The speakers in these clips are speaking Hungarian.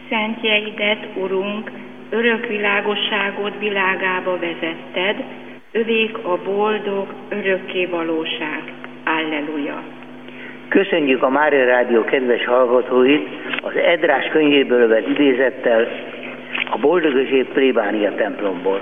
Szentjeidet, Urunk, örök világosságot világába vezetted, övék a boldog, örökké valóság. Alleluja! Köszönjük a Mária Rádió kedves hallgatóit az Edrás könyvéből vett idézettel a Boldogos plébánia templomból.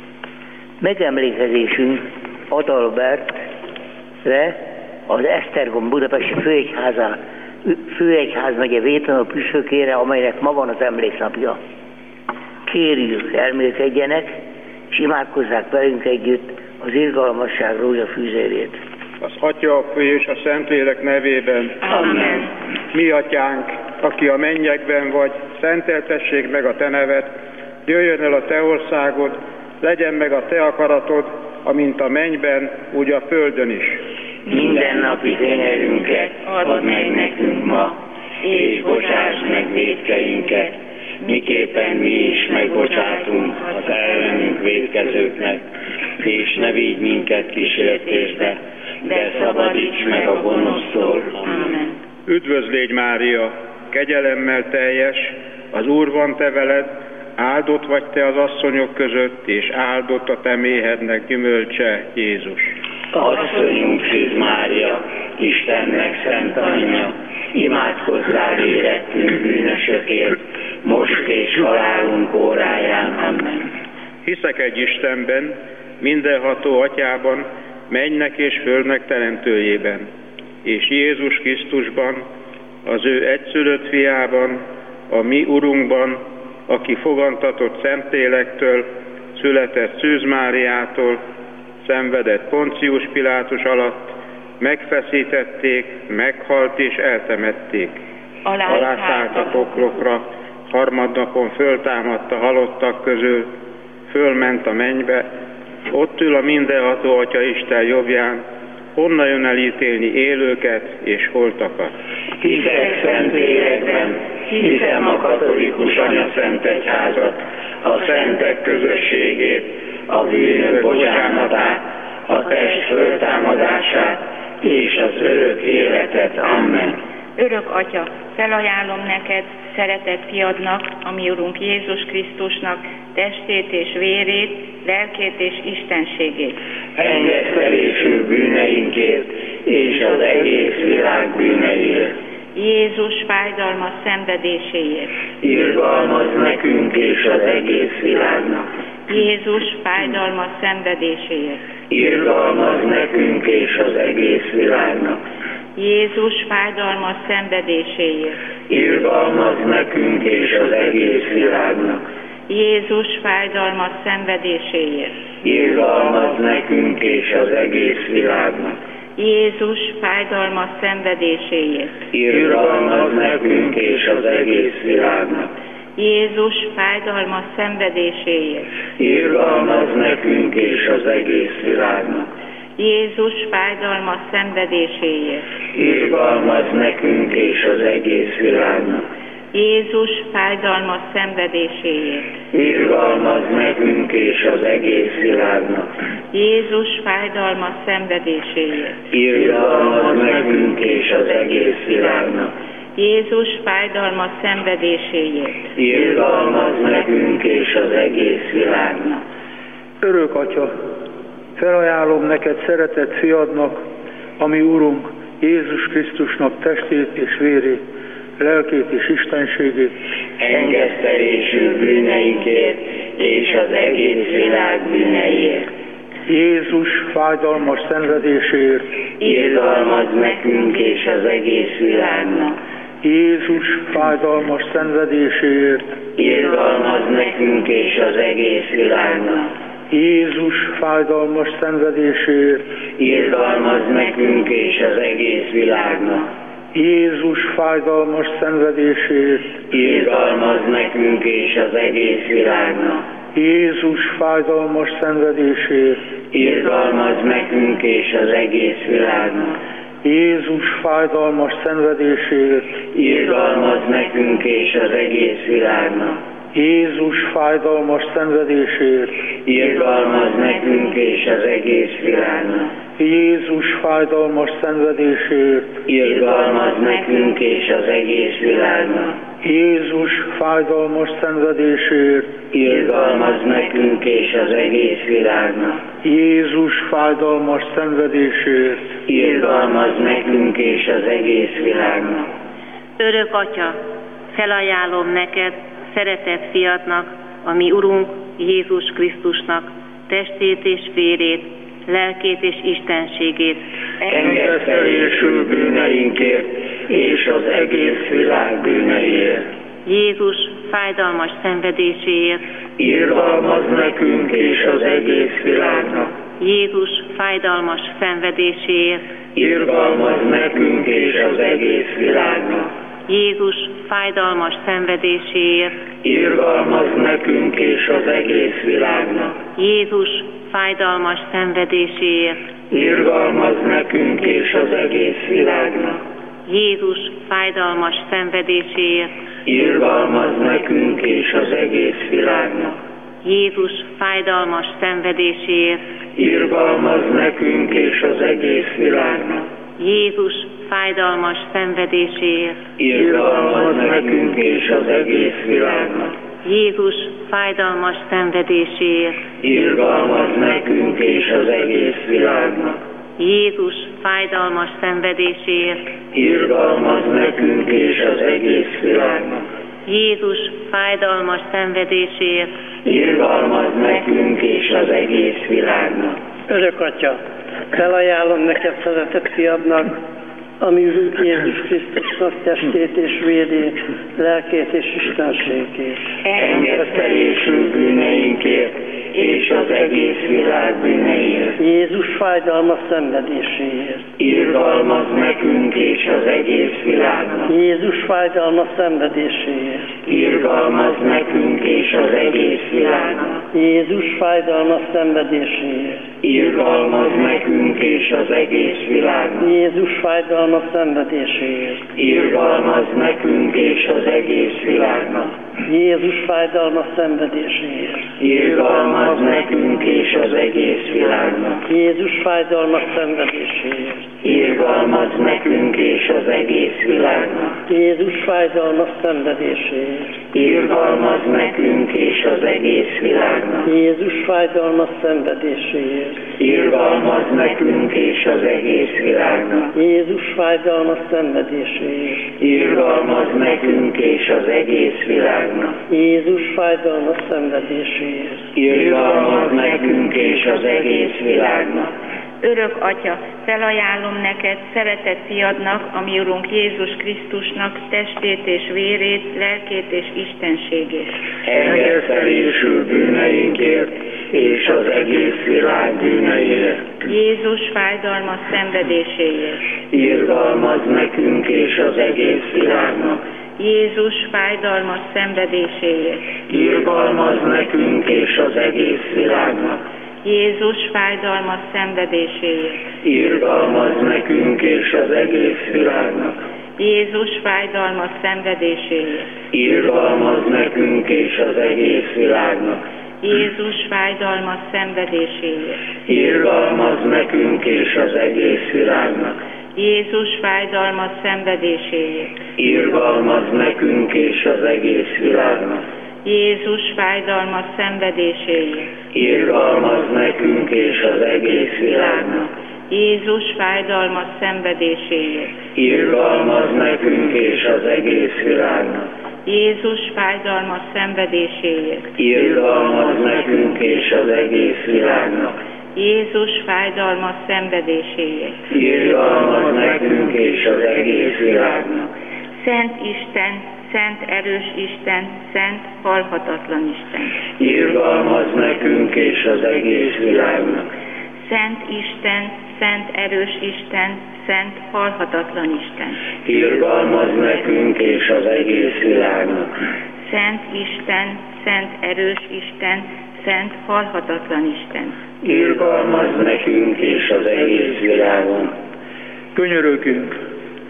Megemlékezésünk Adalbertre, az Esztergom budapesti főegyházmegye védtanú püspökére, amelynek ma van az emléknapja. Kérjük, elmélkedjenek, és imádkozzák velünk együtt az irgalmasság rózsafűzérét. Az Atya, a Fő és a Szentlélek nevében. Amen. Mi Atyánk, aki a mennyekben vagy, szenteltessék meg a Te neved, jöjjön el a Te országod, legyen meg a Te akaratod, amint a mennyben, úgy a földön is. Mindennapi kenyerünket add meg nekünk ma, és bocsáss meg vétkeinket, miképpen mi is megbocsátunk az ellenünk vétkezőknek, és ne vigy minket kísértésbe, de szabadíts meg a gonosztól. Amen. Üdvözlégy Mária, kegyelemmel teljes, az Úr van te veled, áldott vagy te az asszonyok között, és áldott a te méhednek gyümölcse, Jézus. Asszonyunk Szűz Mária, Istennek szent anyja, imádkozzál érettünk bűnösökért, most és halálunk óráján. Amen. Hiszek egy Istenben, mindenható Atyában, mennynek és földnek teremtőjében, és Jézus Krisztusban, az ő egyszülött fiában, a mi Urunkban, aki fogantatott Szentlélektől, született Szűz Máriától, szenvedett Poncius Pilátus alatt, megfeszítették, meghalt és eltemették. Alászállt a poklokra, harmadnapon föltámadt a halottak közül, fölment a mennybe, ott ül a mindenható Atya Isten jobbján, onnan jön elítélni élőket és holtakat. Hiszek Szentlélekben, hiszem a katolikus anyaszentegyházat, a szentek közösségét, a bűnök bocsánatát, a test föltámadását és az örök életet. Amen. Örök Atya, felajánlom neked, szeretett fiadnak, a mi Urunk Jézus Krisztusnak, testét és vérét, lelkét és istenségét. Engesztelésű bűneinkért és az egész világ bűneiért. Jézus fájdalmas szenvedéséért. Irgalmazz nekünk és az egész világnak. Jézus fájdalmas szenvedéséért. Irgalmazz nekünk és az egész világnak. Jézus fájdalmas szenvedéséért. Irgalmazz nekünk és az egész világnak. Jézus fájdalmas szenvedéséért. Irgalmazz nekünk és az egész világnak. Jézus fájdalmas szenvedéséért. Irgalmazz nekünk és az egész világnak. Jézus fájdalmas szenvedéséért. Irgalmazz nekünk és az egész világnak. Jézus fájdalmas szenvedéséért. Irgalmazz nekünk és az egész világnak. Jézus fájdalmas szenvedéséért. Irgalmazz nekünk és az egész világnak. Jézus fájdalmas szenvedéséért. Irgalmazz nekünk és az egész világnak. Jézus fájdalmas szenvedéséért. Irgalmazz nekünk és az egész világnak. Örök Atya, felajánlom neked szeretett fiadnak, ami Urunk Jézus Krisztusnak testét és vérét, lelkét és istenségét. Engesztelésű bűneinkért és az egész világ bűneiért. Jézus fájdalmas szenvedéséért. Irgalmazz nekünk és az egész világnak. Jézus fájdalmas szenvedéséért. Irgalmazz nekünk és az egész világnak. Jézus fájdalmas szenvedéséért. Irgalmazz nekünk és az egész világnak. Jézus fájdalmas szenvedéséért. Irgalmazz nekünk és az egész világnak. Jézus fájdalmas szenvedéséért. Irgalmazz nekünk és az egész világnak. Jézus fájdalmas szenvedéséért. Irgalmazz nekünk és az egész világnak. Jézus fájdalmas szenvedéséért. Irgalmazz nekünk és az egész világnak. Jézus fájdalmas szenvedéséért, irgalmaz nekünk és az egész világnak. Jézus fájdalmas szenvedéséért, Irgalmaz nekünk és az egész világnak. Jézus fájdalmas szenvedéséért, Irgalmaz nekünk és az egész világnak. Örök Atya, felajánlom neked, szeretett fiadnak, a mi Urunk Jézus Krisztusnak, testét és vérét, lelkét és istenségét. Engedtelésül bűneinkért és az egész világ bűneiért. Jézus fájdalmas szenvedéséért, Irgalmaz nekünk és az egész világnak. Jézus fájdalmas szenvedéséért, Irgalmaz nekünk és az egész világnak. Jézus fájdalmas szenvedéséért, Irgalmaz nekünk és az egész világnak. Jézus fájdalmas szenvedéséért, Irgalmaz nekünk és az egész világnak. Jézus fájdalmas szenvedéséért, Irgalmaz nekünk és az egész világnak. Jézus fájdalmas szenvedéséért, Irgalmaz nekünk és az egész világnak. Jézus fájdalmas szenvedéséért, Irgalmaz nekünk és az egész világnak. Jézus fájdalmas szenvedéséért, Irgalmaz nekünk és az egész világnak. Jézus fájdalmas szenvedéséért, Irgalmaz nekünk és az egész világnak. Jézus fájdalmas szenvedéséért, Irgalmaz nekünk és az egész világnak. Örök Atya, felajánlom neked, szeretett fiadnak, a mi Úrunk Jézus Krisztusnak testét és vérét, lelkét és istenségét. Engedtelésül bűneinkért és az egész világ bűneiért. Jézus fájdalmas szenvedéséért. Irgalmaz nekünk és az egész világnak. Jézus fájdalmas szenvedéséért. Irgalmaz nekünk és az egész világnak. Jézus fájdalmas szenvedéséért. Irgalmaz nekünk és az egész világnak. Jézus fájdalmas szenvedéséért. Irgalmaz nekünk és az egész világnak. Jézus fájdalmas szenvedéséért. Irgalmaz nekünk és az egész világnak. Jézus fájdalmas szenvedéséért. Irgalmaz nekünk és az egész világnak. Jézus fájdalmas szenvedéséért. Irgalmaz nekünk és az egész világnak. Jézus fájdalmas szenvedéséért. Irgalmaz nekünk és az egész világnak. Jézus fájdalmas szenvedéséért. Irgalmaz nekünk és az egész világnak. Jézus fájdalmas szenvedéséért. Irgalmaz nekünk és az egész világnak. Örök Atya, felajánlom neked, szeretett fiadnak, a mi Urunk Jézus Krisztusnak, testét és vérét, lelkét és istenségét. Engedtelésül bűneinkért és az egész világ bűneiért. Jézus fájdalmas szenvedéséért. Irgalmaz nekünk és az egész világnak. Jézus fájdalmas szenvedéséért. Irgalmaz nekünk és az egész világnak. Jézus fájdalmas szenvedéséért. Irgalmaz nekünk és az egész világnak. Jézus fájdalmas szenvedéséért. Irgalmaz nekünk és az egész világnak. Jézus fájdalmas szenvedéséért. Irgalmaz nekünk és az egész világnak. Jézus fájdalmas szenvedéséért. Irgalmaz nekünk és az egész világnak. Jézus fájdalmas szenvedéséért. Irgalmaz nekünk és az egész világnak. Jézus fájdalmas szenvedéséért. Irgalmaz nekünk és az egész világnak. Jézus fájdalmas szenvedéséért. Irgalmaz nekünk és az egész világnak. Jézus fájdalmas szenvedéséért. Irgalmaz nekünk és az egész világnak. Szent Isten, szent erős Isten, szent halhatatlan Isten. Irgalmaz nekünk és az egész világnak. Szent Isten, szent erős Isten, szent halhatatlan Isten. Irgalmaz nekünk és az egész világnak. Szent Isten, szent erős Isten, szent halhatatlan Isten. Irgalmaz nekünk és az egész világon. Könyörögünk,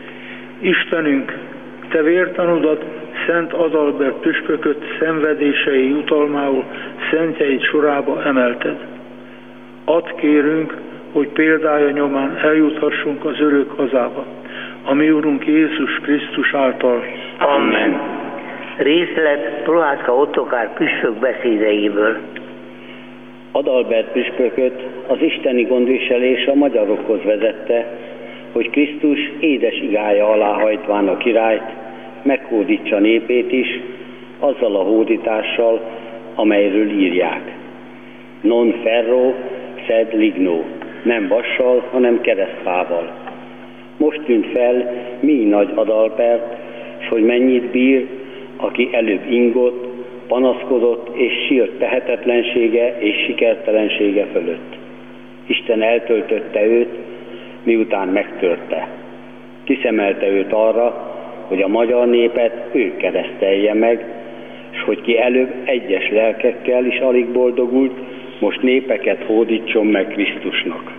Istenünk, Te vértanudat, Szent Adalbert püspököt szenvedései jutalmául szentjeid sorába emelted. Add kérünk, hogy példája nyomán eljuthassunk az örök hazába, a mi Urunk Jézus Krisztus által. Amen. Részlet Prohászka Ottokár püspök beszédeiből. Adalbert püspököt az isteni gondviselés a magyarokhoz vezette, hogy Krisztus édes igája alá hajtván a királyt, meghódítsa népét is, azzal a hódítással, amelyről írják. Non ferro, sed ligno, nem vassal, hanem keresztfával. Most tűnt fel, mi nagy Adalbert, s hogy mennyit bír, aki előbb ingott, panaszkodott és sírt tehetetlensége és sikertelensége fölött. Isten eltöltötte őt, miután megtörte. Kiszemelte őt arra, hogy a magyar népet ő keresztelje meg, s hogy ki előbb egyes lelkekkel is alig boldogult, most népeket hódítson meg Krisztusnak.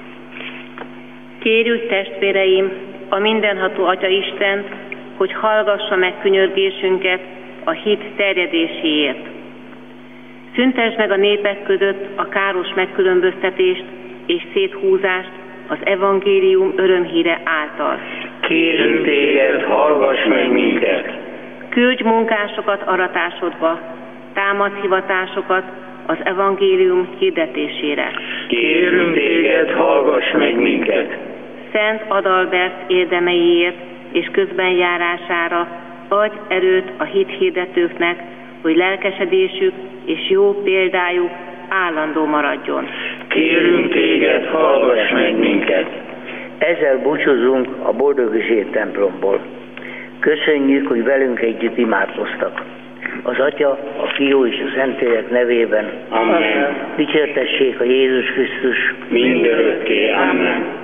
Kérjük, testvéreim, a mindenható Atya Istent, hogy hallgassa meg könyörgésünket a hit terjedéséért. Szüntesd meg a népek között a káros megkülönböztetést és széthúzást az evangélium örömhíre által. Kérünk téged, hallgass meg minket! Küldj munkásokat aratásodba, támadj hivatásokat az evangélium hirdetésére. Kérünk téged, hallgass meg minket! Szent Adalbert érdemeiért és közbenjárására adj erőt a hithirdetőknek, hogy lelkesedésük és jó példájuk állandó maradjon. Kérünk téged, hallgass meg minket! Ezzel búcsúzunk a Boldogizsét templomból. Köszönjük, hogy velünk együtt imádkoztak. Az Atya, a Fiú és a Szentlélek nevében. Amen. Dicsértessék a Jézus Krisztus. Mindörökké. Amen.